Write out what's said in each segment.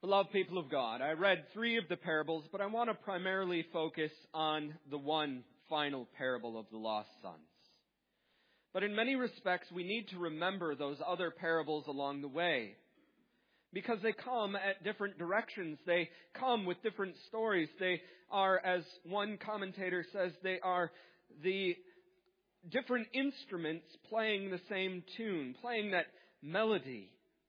Beloved people of God, I read 3 of the parables, but I want to primarily focus on the one final parable of the lost sons. But in many respects, we need to remember those other parables along the way, because they come at different directions. They come with different stories. They are, as one commentator says, they are the different instruments playing the same tune, playing that melody.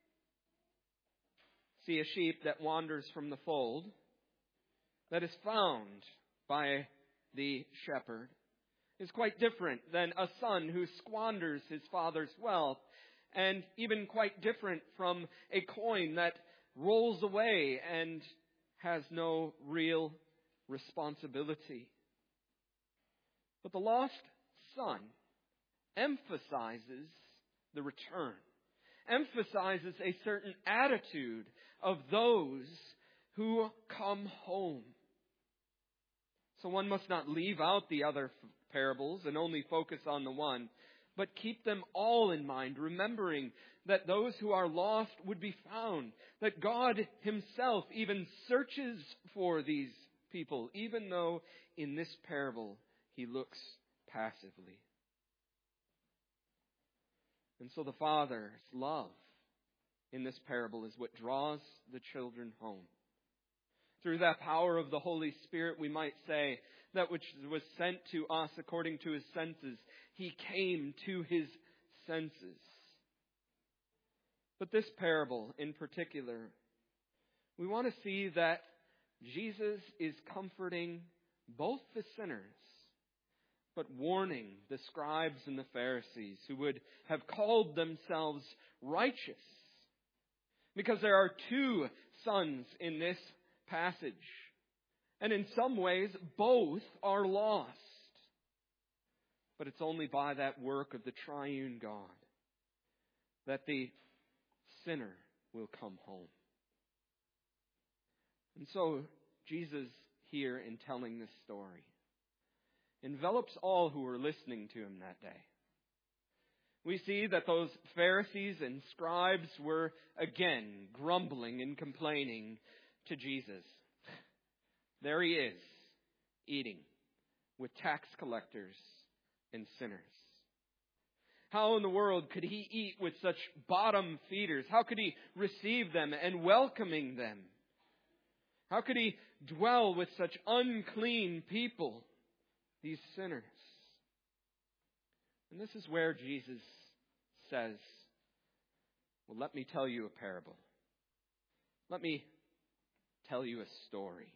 See a sheep that wanders from the fold, that is found by the shepherd, is quite different than a son who squanders his father's wealth, and even quite different from a coin that rolls away and has no real responsibility. But the lost son emphasizes the return, emphasizes a certain attitude of those who come home. So one must not leave out the other parables and only focus on the one, but keep them all in mind, remembering that those who are lost would be found, that God Himself even searches for these people, even though in this parable He looks passively. And so the Father's love in this parable is what draws the children home. Through that power of the Holy Spirit, we might say, that which was sent to us according to His senses, He came to His senses. But this parable in particular, we want to see that Jesus is comforting both the sinners, but warning the scribes and the Pharisees who would have called themselves righteous. Because there are 2 sons in this passage. And in some ways, both are lost. But it's only by that work of the triune God that the sinner will come home. And so, Jesus here in telling this story envelops all who were listening to Him that day. We see that those Pharisees and scribes were again grumbling and complaining to Jesus. There He is, eating with tax collectors and sinners. How in the world could He eat with such bottom feeders? How could He receive them and welcoming them? How could He dwell with such unclean people, these sinners? And this is where Jesus says, well, let me tell you a parable. Let me tell you a story.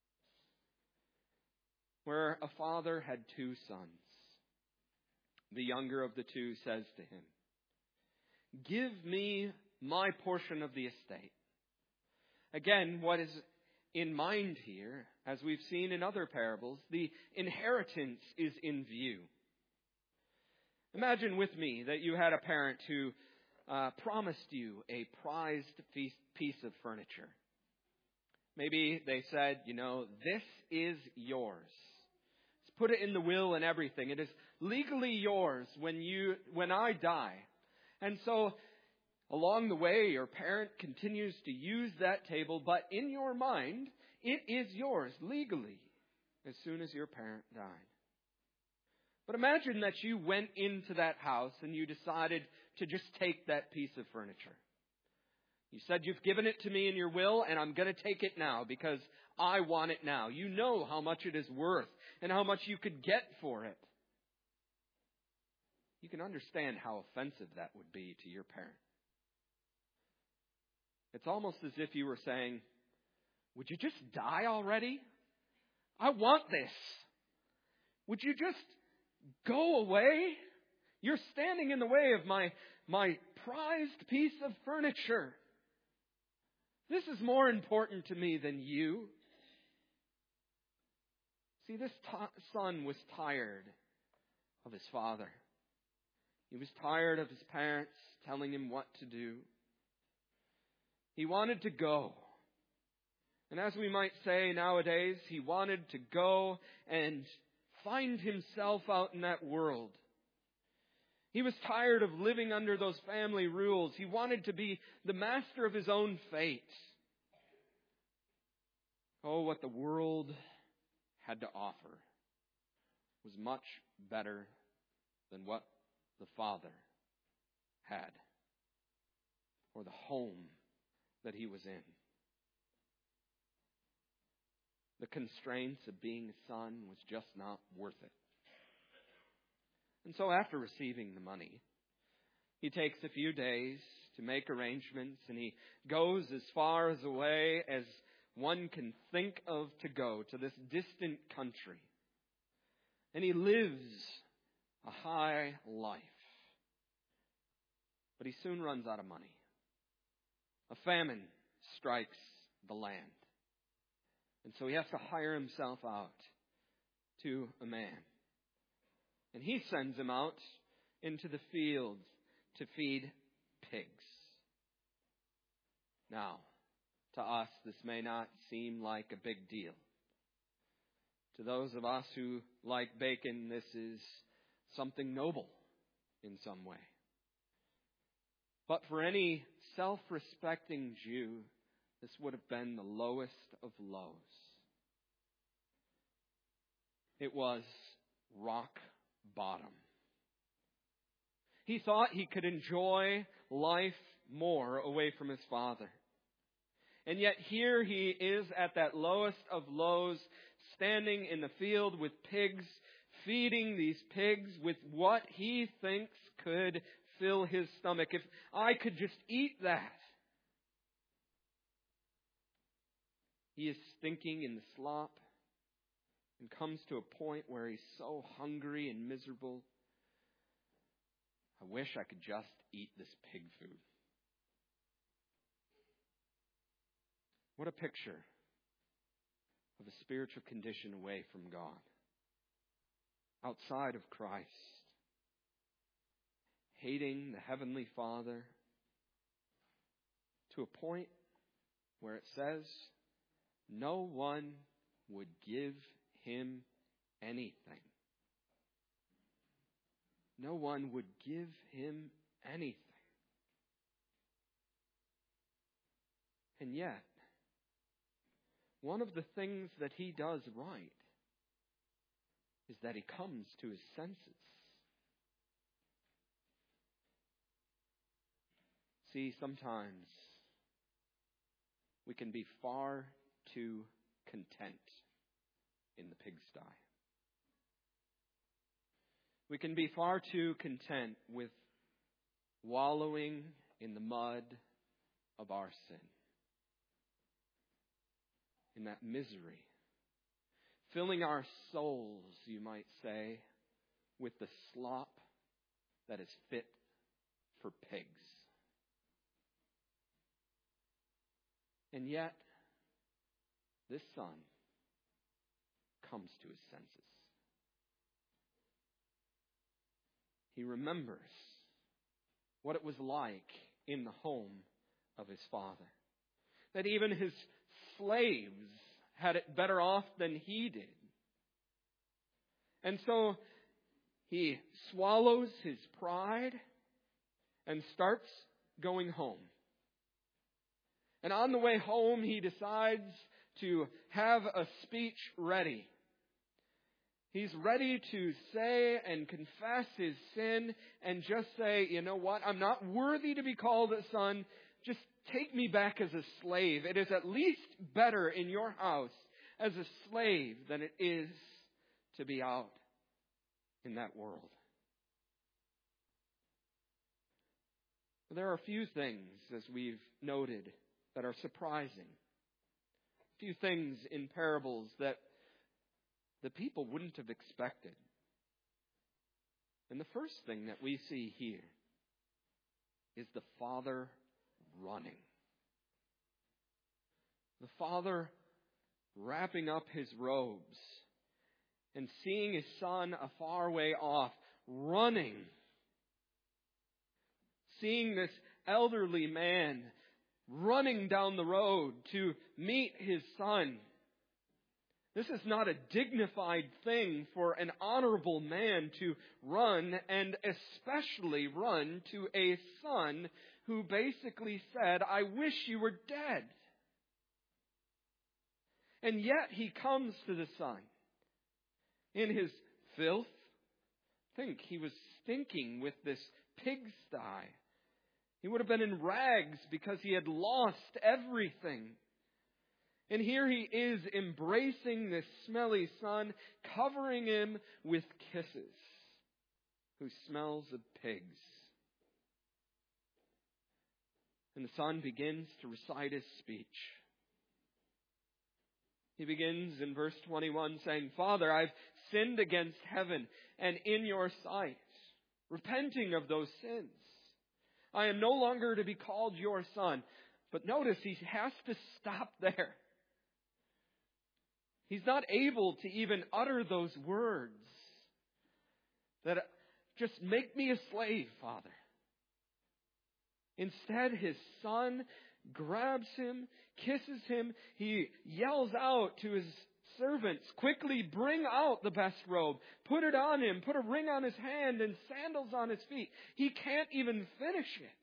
Where a father had 2 sons. The younger of the 2 says to him, "Give me my portion of the estate." Again, what is in mind here, as we've seen in other parables, the inheritance is in view. Imagine with me that you had a parent who promised you a prized piece of furniture. Maybe they said, this is yours. Let's put it in the will and everything. It is legally yours when I die. And so along the way, your parent continues to use that table, but in your mind, it is yours legally as soon as your parent died. But imagine that you went into that house and you decided to just take that piece of furniture. You said, you've given it to me in your will, and I'm going to take it now because I want it now. You know how much it is worth and how much you could get for it. You can understand how offensive that would be to your parent. It's almost as if you were saying, would you just die already? I want this. Would you just go away? You're standing in the way of my prized piece of furniture. This is more important to me than you. See, this son was tired of his father. He was tired of his parents telling him what to do. He wanted to go. And as we might say nowadays, he wanted to go and find himself out in that world. He was tired of living under those family rules. He wanted to be the master of his own fate. Oh, what the world had to offer was much better than what the Father had, or the home that he was in. The constraints of being a son was just not worth it. And so after receiving the money, he takes a few days to make arrangements, and he goes as far away as one can think of to go, to this distant country. And he lives a high life. But he soon runs out of money. A famine strikes the land. And so he has to hire himself out to a man. And he sends him out into the fields to feed pigs. Now, to us, this may not seem like a big deal. To those of us who like bacon, this is something noble in some way. But for any self-respecting Jew, this would have been the lowest of lows. It was rock bottom. He thought he could enjoy life more away from his father. And yet here he is at that lowest of lows, standing in the field with pigs, feeding these pigs with what he thinks could fill his stomach. If I could just eat that. He is stinking in the slop and comes to a point where he's so hungry and miserable. I wish I could just eat this pig food. What a picture of a spiritual condition away from God, outside of Christ, hating the Heavenly Father to a point where it says no one would give him anything. No one would give him anything. And yet, one of the things that he does right is that he comes to his senses. See, sometimes we can be far too content in the pigsty. We can be far too content with wallowing in the mud of our sin, in that misery, filling our souls, you might say, with the slop that is fit for pigs. And yet, this son comes to his senses. He remembers what it was like in the home of his father. That even his slaves had it better off than he did. And so he swallows his pride and starts going home. And on the way home, he decides to have a speech ready. He's ready to say and confess his sin and just say, you know what, I'm not worthy to be called a son. Just take me back as a slave. It is at least better in your house as a slave than it is to be out in that world. There are a few things, as we've noted, that are surprising. A few things in parables that the people wouldn't have expected. And the first thing that we see here is the father running. The father wrapping up his robes and seeing his son a far way off, running. Seeing this elderly man running down the road to meet his son. This is not a dignified thing for an honorable man to run, and especially run to a son who basically said, I wish you were dead. And yet he comes to the Son in his filth. Think, he was stinking with this pigsty. He would have been in rags because he had lost everything. And here he is embracing this smelly Son, covering him with kisses, who smells of pigs. And the Son begins to recite his speech. He begins in verse 21 saying, Father, I've sinned against heaven and in your sight, repenting of those sins. I am no longer to be called your son. But notice, he has to stop there. He's not able to even utter those words that just make me a slave, Father. Instead, his Son grabs him, kisses him. He yells out to his servants, quickly bring out the best robe, put it on him, put a ring on his hand and sandals on his feet. He can't even finish it.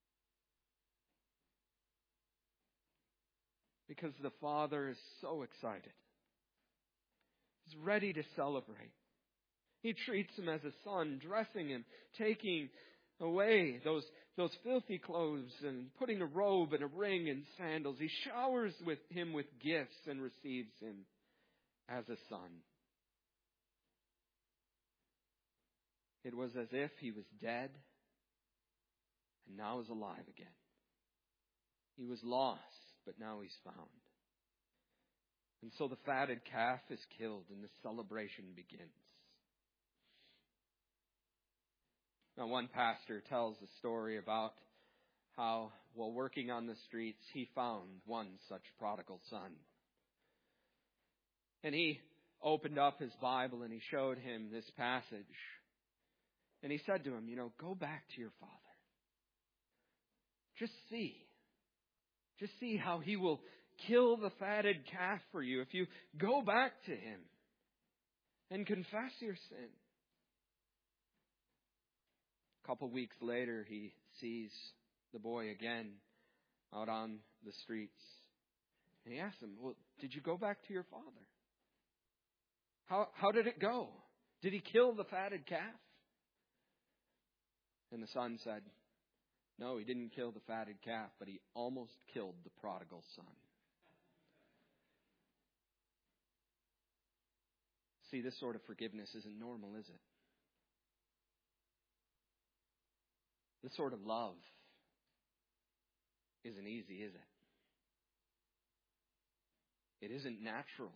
Because the Father is so excited. He's ready to celebrate. He treats him as a son, dressing him, taking away those filthy clothes and putting a robe and a ring and sandals. He showers him with gifts and receives him as a son. It was as if he was dead and now is alive again. He was lost, but now he's found. And so the fatted calf is killed and the celebration begins. Now, one pastor tells a story about how, while working on the streets, he found one such prodigal son. And he opened up his Bible and he showed him this passage. And he said to him, go back to your father. Just see how he will kill the fatted calf for you if you go back to him and confess your sin. A couple weeks later, he sees the boy again out on the streets. And he asks him, well, did you go back to your father? How did it go? Did he kill the fatted calf? And the son said, no, he didn't kill the fatted calf, but he almost killed the prodigal son. See, this sort of forgiveness isn't normal, is it? This sort of love isn't easy, is it? It isn't natural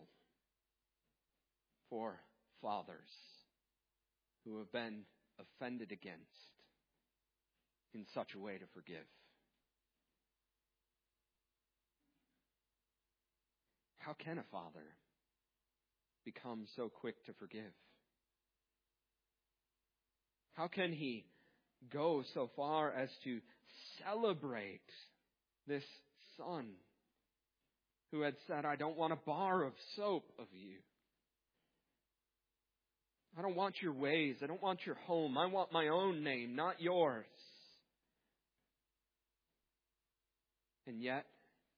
for fathers who have been offended against in such a way to forgive. How can a father become so quick to forgive? How can he go so far as to celebrate this son who had said, I don't want a bar of soap of you. I don't want your ways. I don't want your home. I want my own name, not yours. And yet,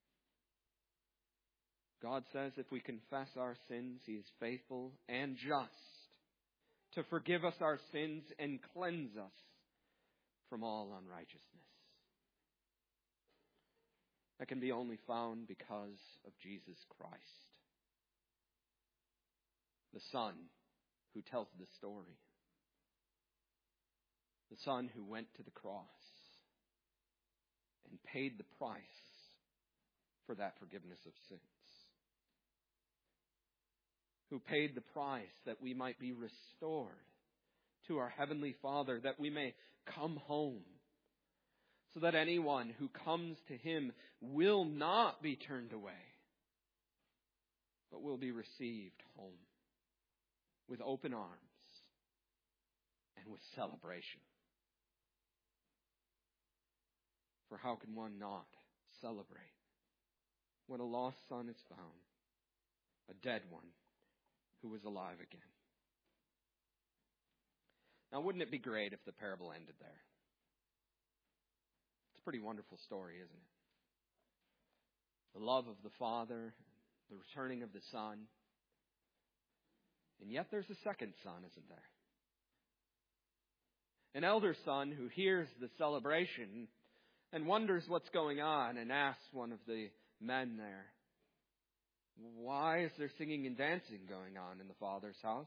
God says if we confess our sins, He is faithful and just to forgive us our sins and cleanse us from all unrighteousness. That can be only found because of Jesus Christ, the Son who tells the story, the Son who went to the cross and paid the price for that forgiveness of sins, who paid the price that we might be restored to our Heavenly Father, that we may come home, so that anyone who comes to Him will not be turned away, but will be received home with open arms and with celebration. For how can one not celebrate when a lost son is found, a dead one who is alive again? Now, wouldn't it be great if the parable ended there? It's a pretty wonderful story, isn't it? The love of the Father, the returning of the Son. And yet there's a second son, isn't there? An elder son who hears the celebration and wonders what's going on and asks one of the men there, why is there singing and dancing going on in the Father's house?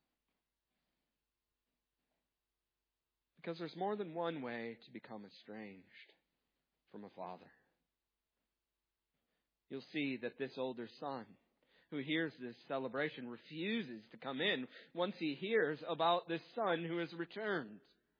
Because there's more than one way to become estranged from a father. You'll see that this older son who hears this celebration refuses to come in once he hears about this son who has returned.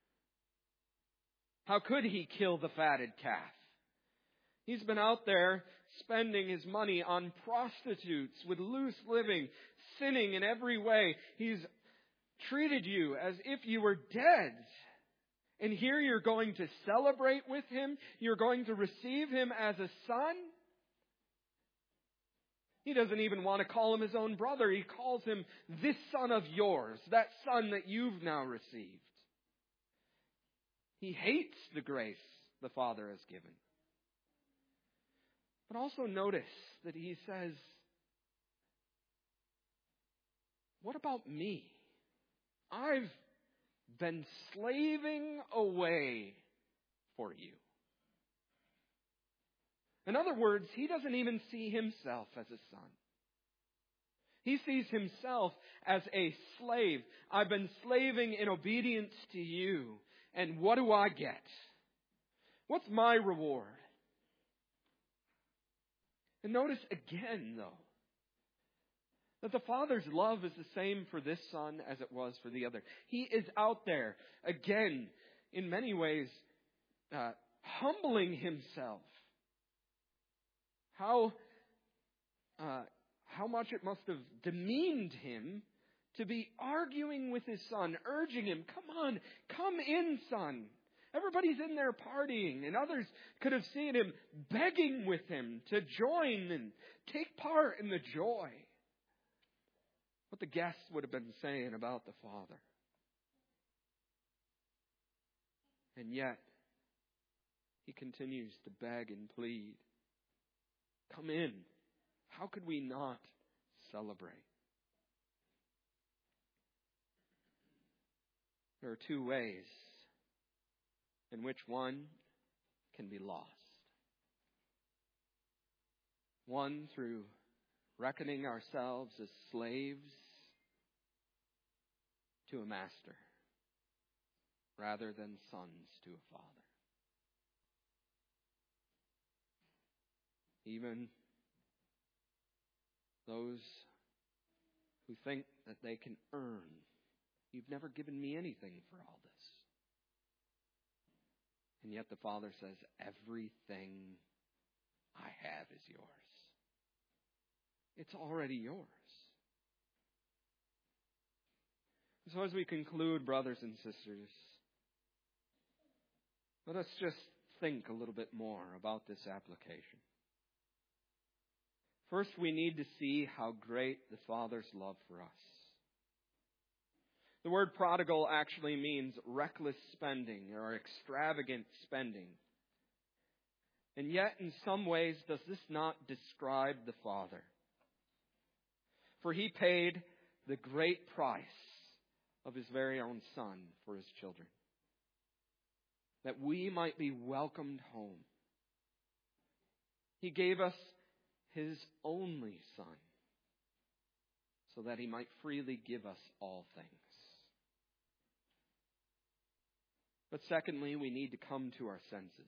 How could he kill the fatted calf? He's been out there spending his money on prostitutes with loose living, sinning in every way. He's treated you as if you were dead. And here you're going to celebrate with him. You're going to receive him as a son. He doesn't even want to call him his own brother. He calls him this son of yours, that son that you've now received. He hates the grace the Father has given. But also notice that he says, what about me? I've been slaving away for you. In other words, he doesn't even see himself as a son. He sees himself as a slave. I've been slaving in obedience to you. And what do I get? What's my reward? And notice again, though, that the Father's love is the same for this son as it was for the other. He is out there, again, in many ways, humbling himself. How much it must have demeaned him to be arguing with his son, urging him, come on, come in, son. Everybody's in there partying, and others could have seen him begging with him to join and take part in the joy. What the guests would have been saying about the Father. And yet, he continues to beg and plead. Come in. How could we not celebrate? There are two ways in which one can be lost. One through reckoning ourselves as slaves to a master rather than sons to a father. Even those who think that they can earn. You've never given me anything for all this. And yet the Father says, everything I have is yours. It's already yours. So as we conclude, brothers and sisters, let us just think a little bit more about this application. First, we need to see how great the Father's love for us. The word prodigal actually means reckless spending or extravagant spending. And yet, in some ways, does this not describe the Father? For he paid the great price of his very own Son for his children, that we might be welcomed home. He gave us his only Son, so that he might freely give us all things. But secondly, we need to come to our senses.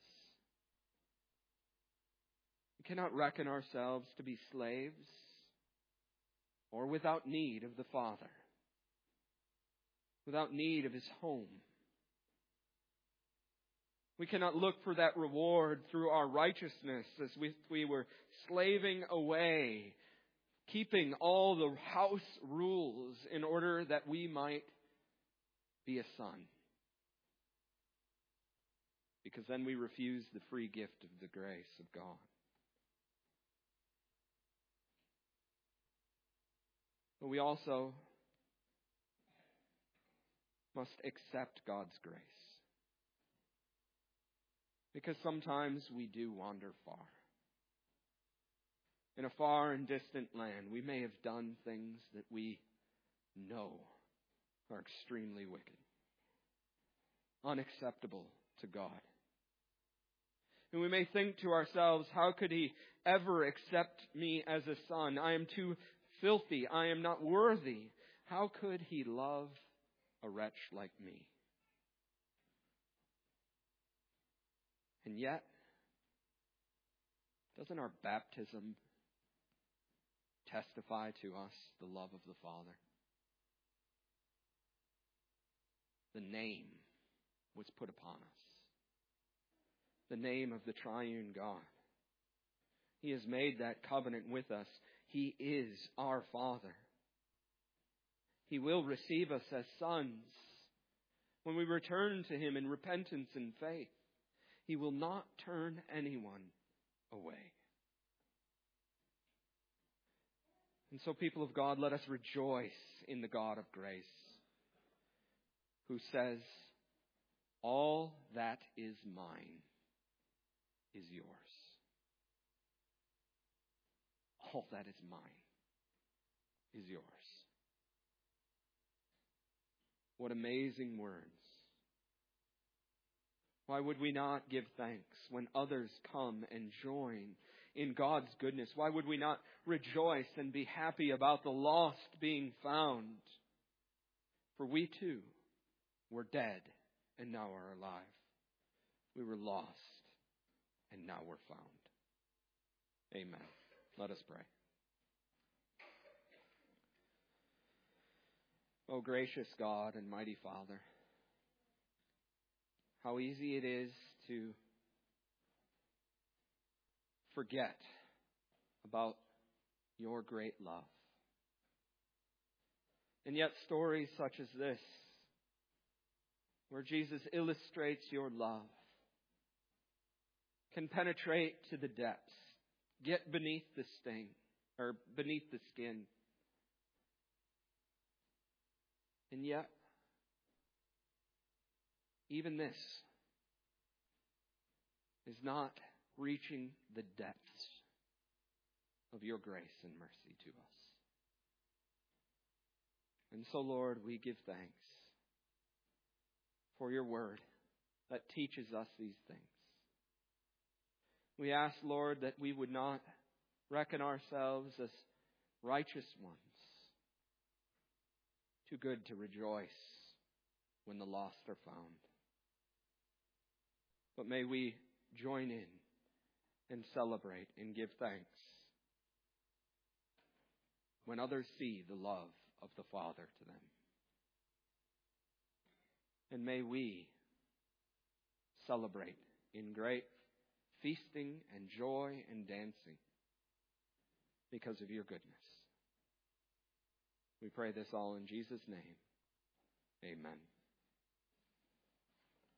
We cannot reckon ourselves to be slaves or without need of the Father, without need of his home. We cannot look for that reward through our righteousness as we were slaving away, keeping all the house rules in order that we might be a son. Because then we refuse the free gift of the grace of God. But we also must accept God's grace. Because sometimes we do wander far. in a far and distant land, we may have done things that we know are extremely wicked, unacceptable to God. And we may think to ourselves, how could He ever accept me as a son? I am too filthy. I am not worthy. How could He love a wretch like me? And yet, doesn't our baptism testify to us the love of the Father? The name was put upon us. The name of the triune God. He has made that covenant with us. He is our Father. He will receive us as sons when we return to Him in repentance and faith. He will not turn anyone away. And so, people of God, let us rejoice in the God of grace, who says, all that is mine is yours. All that is mine is yours. What amazing words. Why would we not give thanks when others come and join in God's goodness? Why would we not rejoice and be happy about the lost being found? For we too were dead and now are alive. We were lost and now we're found. Amen. Let us pray. O gracious God and mighty Father, how easy it is to forget about your great love. And yet stories such as this, where Jesus illustrates your love, can penetrate to the depths, get beneath the sting, or beneath the skin. And yet, even this is not reaching the depths of your grace and mercy to us. And so, Lord, we give thanks for your word that teaches us these things. We ask, Lord, that we would not reckon ourselves as righteous ones, too good to rejoice when the lost are found. But may we join in and celebrate and give thanks when others see the love of the Father to them. And may we celebrate in great feasting and joy and dancing because of your goodness. We pray this all in Jesus' name. Amen.